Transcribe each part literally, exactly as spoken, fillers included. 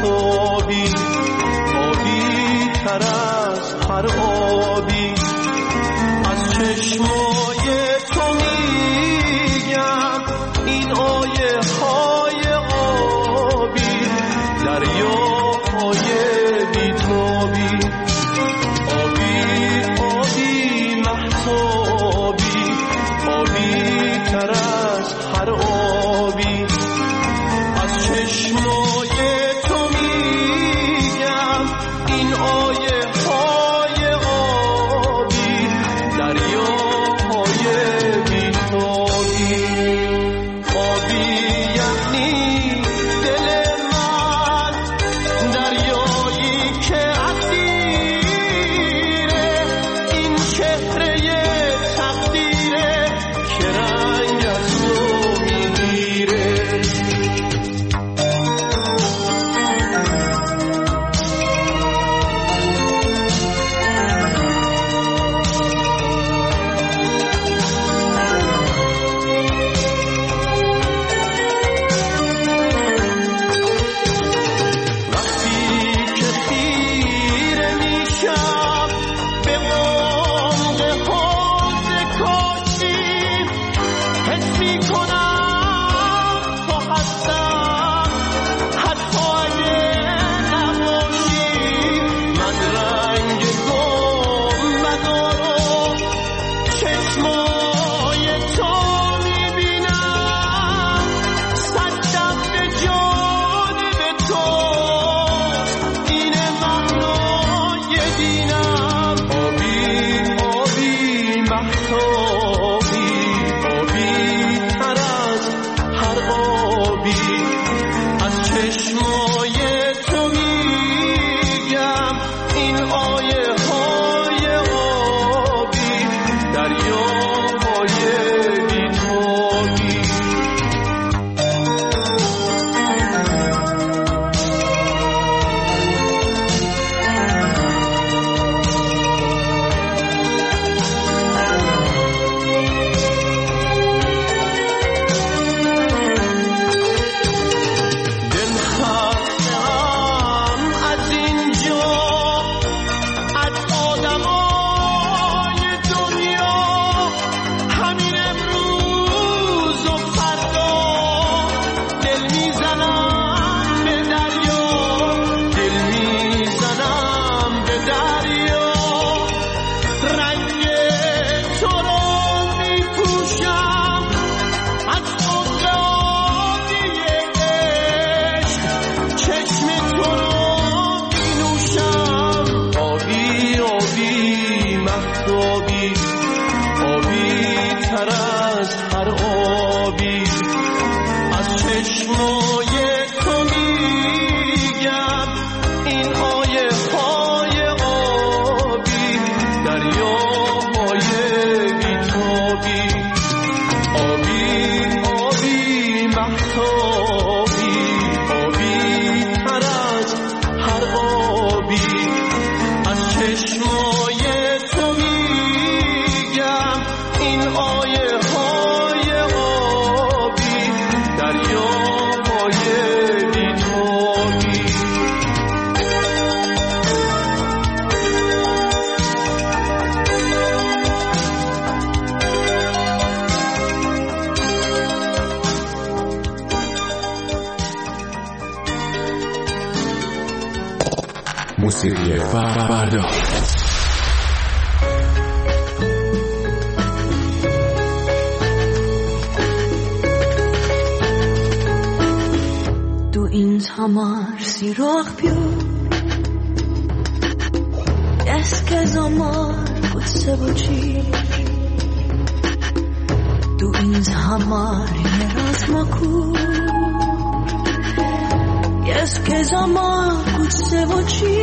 مهتابی، آبی تر از هر آبی. از چشمای تو میگم این آیه های آبی، دریاهای بیتابی. آبی آبی مهتابی، آبی تر از هر آبی. از چشمای تو میگم این آیه های آبی، دریاهای بیتابی. آبی یعنی دل من، دریایی که اسیره این چهره تقدیره که رنگ از تو میگیره. موسیقی فردا. Du insamar sirach più Es che zamar kutse voci Du insamar meras maku Es che zamar kutse voci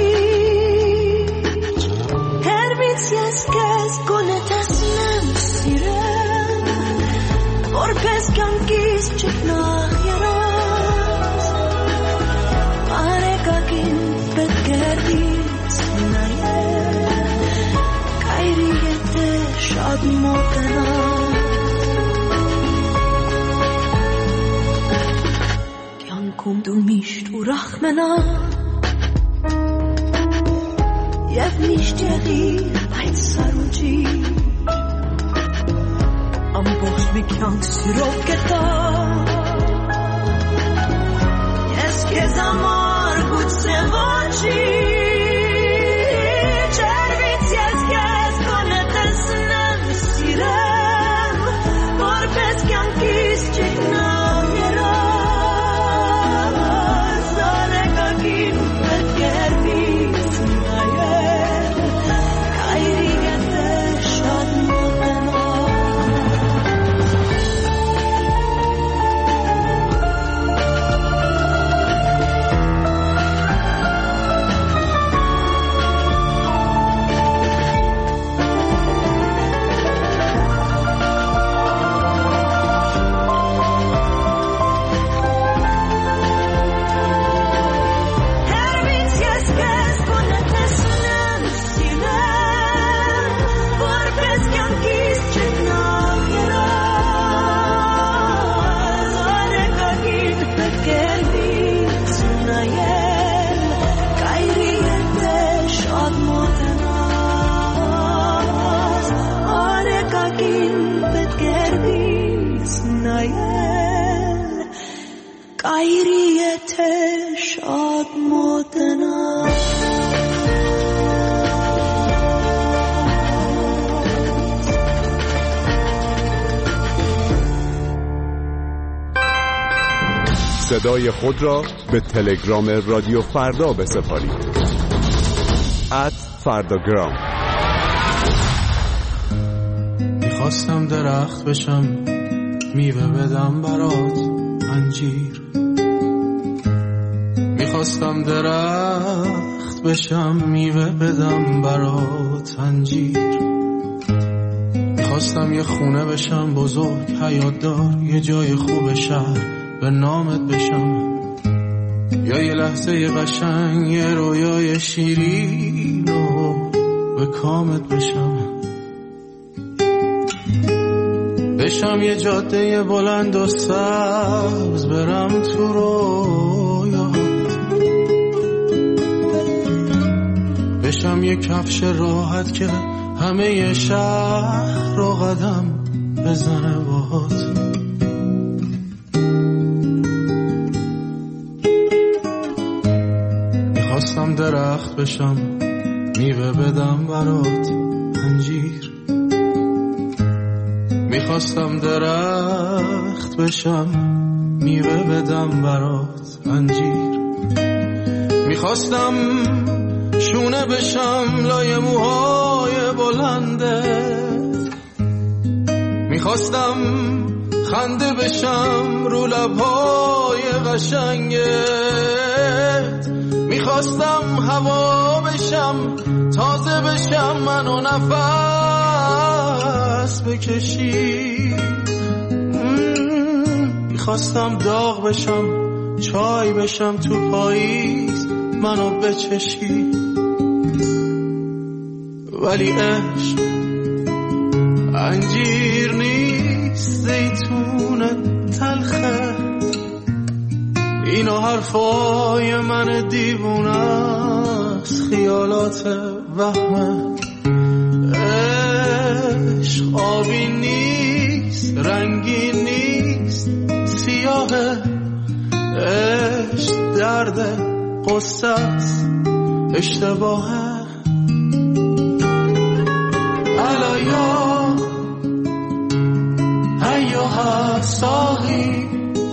Her bits yes kes konetas nem sire Or pes kan kis chiknach yara Arekakin betgerdis naye Kairiyete shad motena Kyankum du misht u rachmena Եվ միշտեղի այդ սարուջի ամբողջ մի կյանք սիրով կետա Ես քեզ համար գուցե ոչի Չերվից ես քեզ կոնե տեսնեմ սիրեմ Որպես կյանքիս չգնամ երազ Արեկագին պետք երվից նայել Կայրի գետը շատ մոտենալ Կայրի եթե շատ մոտենալ صدای خود را به تلگرام رادیو فردا بسپارید ات فرداگرام میخواستم درخت بشم میوه بدم برات انجیر میخواستم درخت بشم میوه بدم برات انجیر میخواستم یه خونه بشم بزرگ حیات دار یه جای خوب شهر به نامت بشم یا یه لحظه یه قشنگ یه رویای شیرین و به کامت بشم بشم یه جاده بلند و سبز برم تو رویا بشم یه کفش راحت که همه شهر رو قدم بزنه باهات میخواستم درخت بشم میوه بدم برات انجیر میخواستم درخت بشم میوه بدم برات انجیر میخواستم شونه بشم لای موهای بلندت میخواستم خنده بشم رو لبهای قشنگت میخواستم هوا بشم تازه بشم منو نفس بکشی میخواستم داغ بشم چای بشم تو پاییز منو بچشی ولی عشق انجیر نیست زیتون تلخه اینو حرفای من دیوونه است خیالات وهمه عشق آبی نیست رنگی نیست سیاهه عشق درد قصه است اشتباهه الایا ایوها ساقی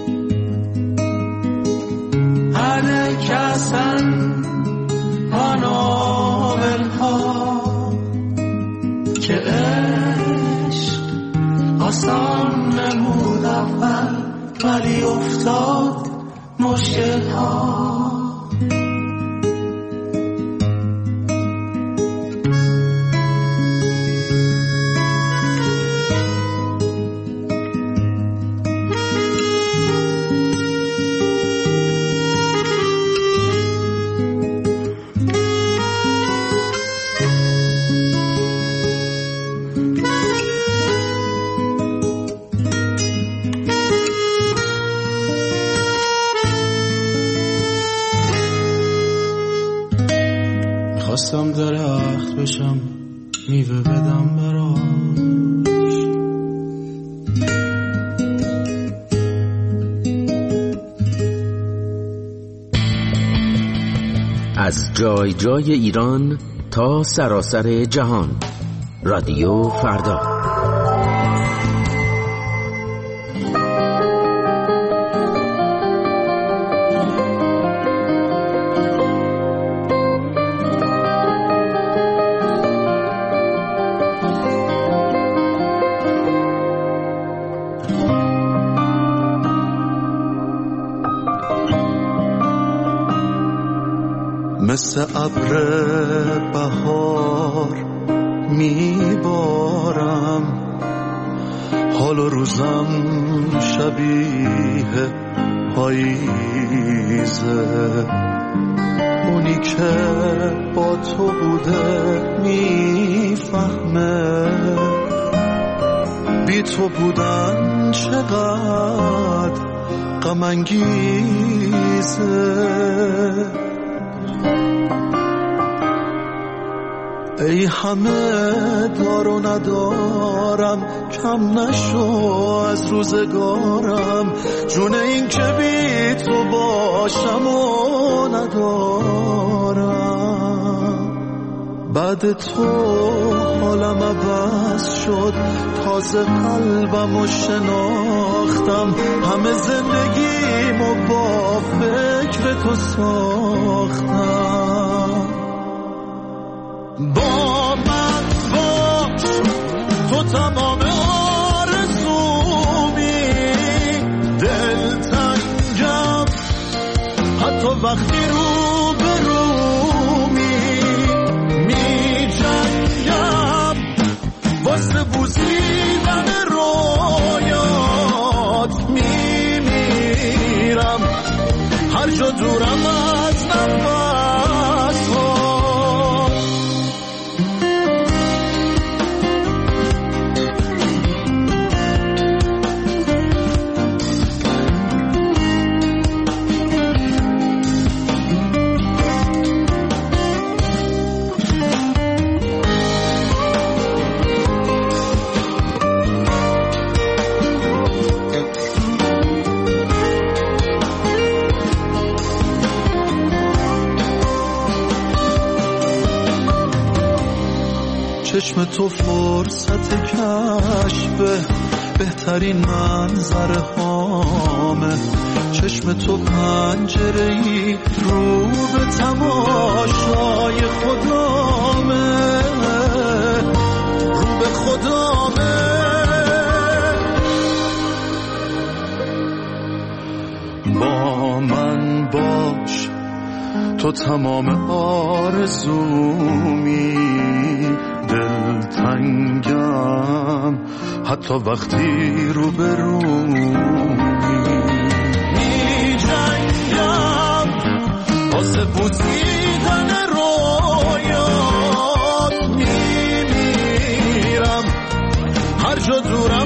هر کسن منابل ها که عشق آسان نمود اول ولی افتاد مشکل ها خواستم درخت بشم میوه بدم براش. از جای جای ایران تا سراسر جهان، رادیو فردا. مثل ابر بهار میبارم، حال و روزم شبیه پاییزه. اونی که با تو بوده میفهمه بی تو بودن چقدر غم انگیزه. ای همه دار و ندارم، کم نشو از روزگارم، جون این که بی تو باشم و ندارم. بعد تو حالم عوض شد، تازه قلبم رو شناختم، همه زندگیمو با فکر تو ساختم. با من باش تو تمام آرزومی، دلتنگم حتی وقتی رو به رومی، می جنگم واسه بوسیدن رویات، می میرم هر جا دورم از نفس ها. چشم تو فرصت کشف بهترین منظر هامه، چشم تو پنجره‌ای رو به تماشای خدامه، رو به خدامه. با من باش تو تمام آرزومی، دلتنگم حتی وقتی رو به رومی، می جنگم واسه بوسیدن رویات، می میرم هر جا دورم